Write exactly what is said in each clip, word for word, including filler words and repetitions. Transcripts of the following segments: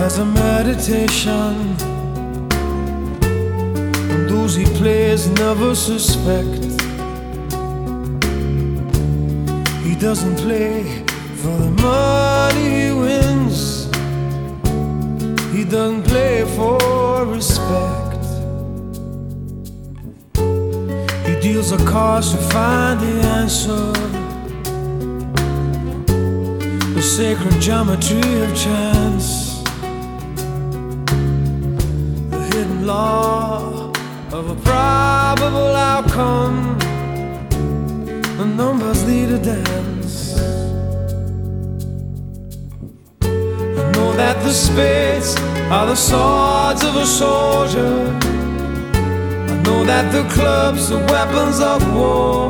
as a meditation, and those he plays never suspect. He doesn't play for the money he wins, he doesn't play for respect. He deals the cards to find the answer, the sacred geometry of chance, the hidden law of a probable outcome. The numbers lead a dance. I know that the spades are the swords of a soldier. I know that the clubs are weapons of war.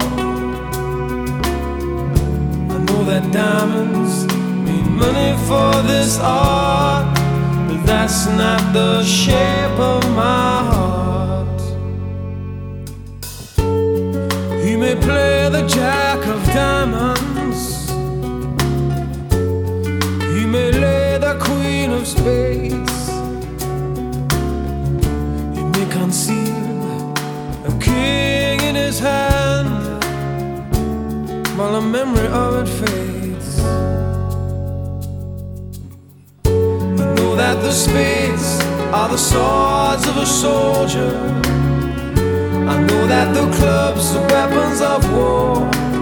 I know that diamonds mean money for this art, but that's not the shape of my heart. He may play the jack of diamonds, he may lay the queen of spades, he may conceal a king in his hand while the memory of it fades. I know that the spades are the swords of a soldier. I know that the clubs are weapons of war.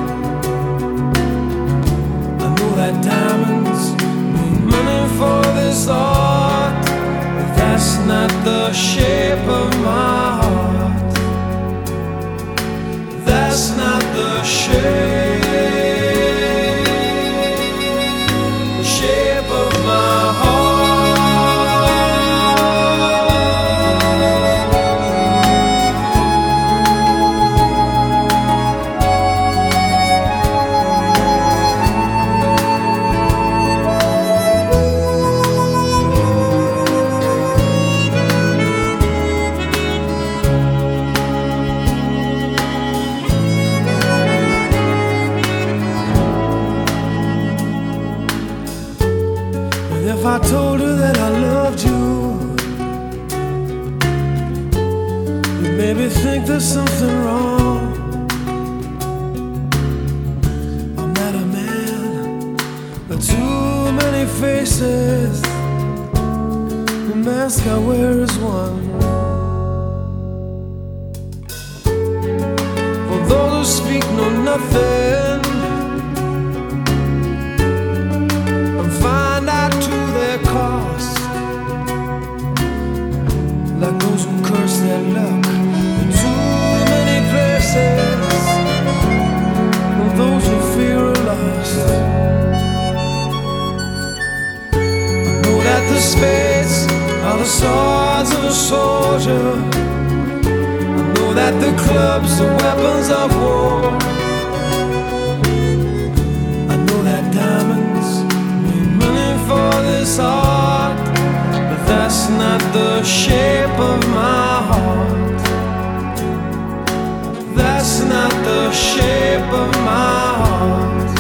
I know that diamonds mean money for this art, but that's not the shape of my heart. That's not the shape, the shape of my heart. If I told her that I loved you, you maybe think there's something wrong. I'm not a man with too many faces, the mask I wear is one. For those who speak know nothing and find out to their cost, like those who curse their luck in too many places, and those who fear are lost. I know that the spades are the swords of a soldier. I know that the clubs are weapons of war. I know that diamonds mean money for this art, but that's not the shape of my heart. That's not the shape of my heart.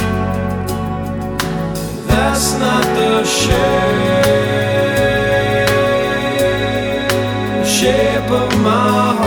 That's not the shape, shape of my heart.